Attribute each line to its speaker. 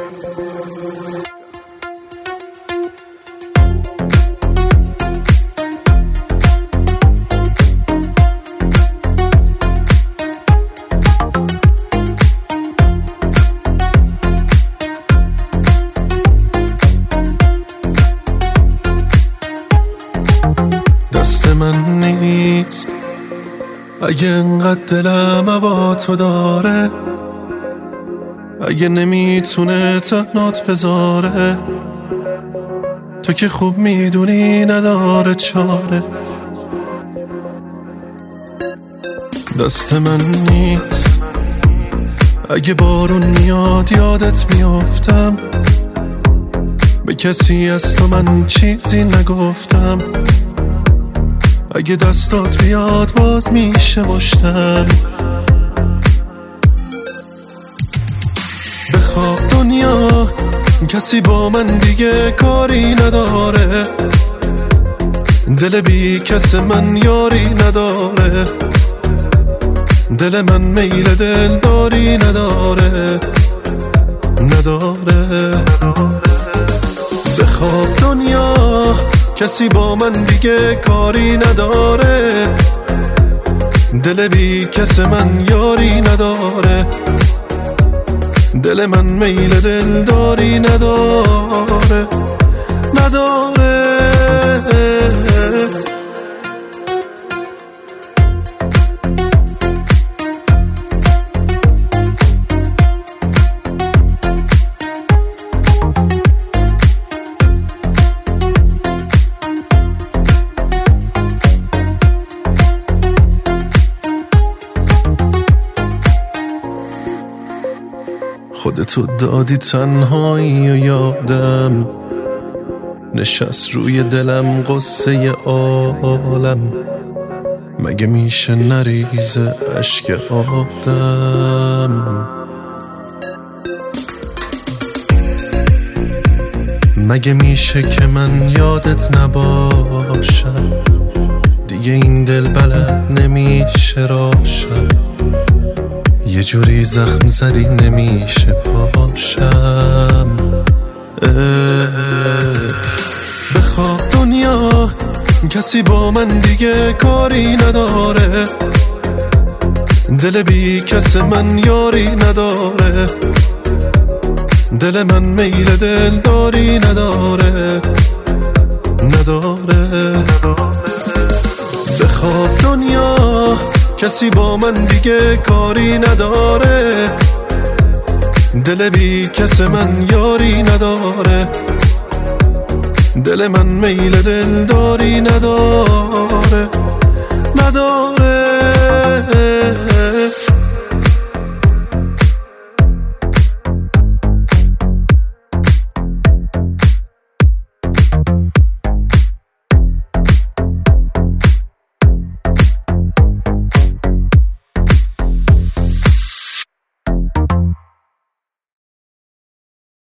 Speaker 1: دست من نیست اگه انقدر دلم هوا تو داره، اگه نمیتونه تنات بذاره، تو که خوب میدونی نداره چاره. دست من نیست اگه بارون میاد یادت میافتم، به کسی از تو من چیزی نگفتم، اگه دستات بیاد باز میشه مشتم. بخواب دنیا کسی با من دیگه کاری نداره، دل بی کس من یاری نداره، دل من میل دلداری نداره نداره. بخواب دنیا کسی با من دیگه کاری نداره، دل بی کس من یاری نداره، دل من میل دلداری نداره نداره. خودتو دادی تنهایی و یادم نشست روی دلم قصه عالم، مگه میشه نریزه اشک آدم؟ مگه میشه که من یادت نباشم، دیگه این دل بلد نمیشه راشم، یه جوری زخم زدی نمیشه پاشم. بخواب دنیا کسی با من دیگه کاری نداره، دل بی کس من یاری نداره، دل من میل دلداری نداره نداره. بخواب دنیا کسی با من دیگه کاری نداره، دل بی کس من یاری نداره، دل من میل دلداری نداره نداره.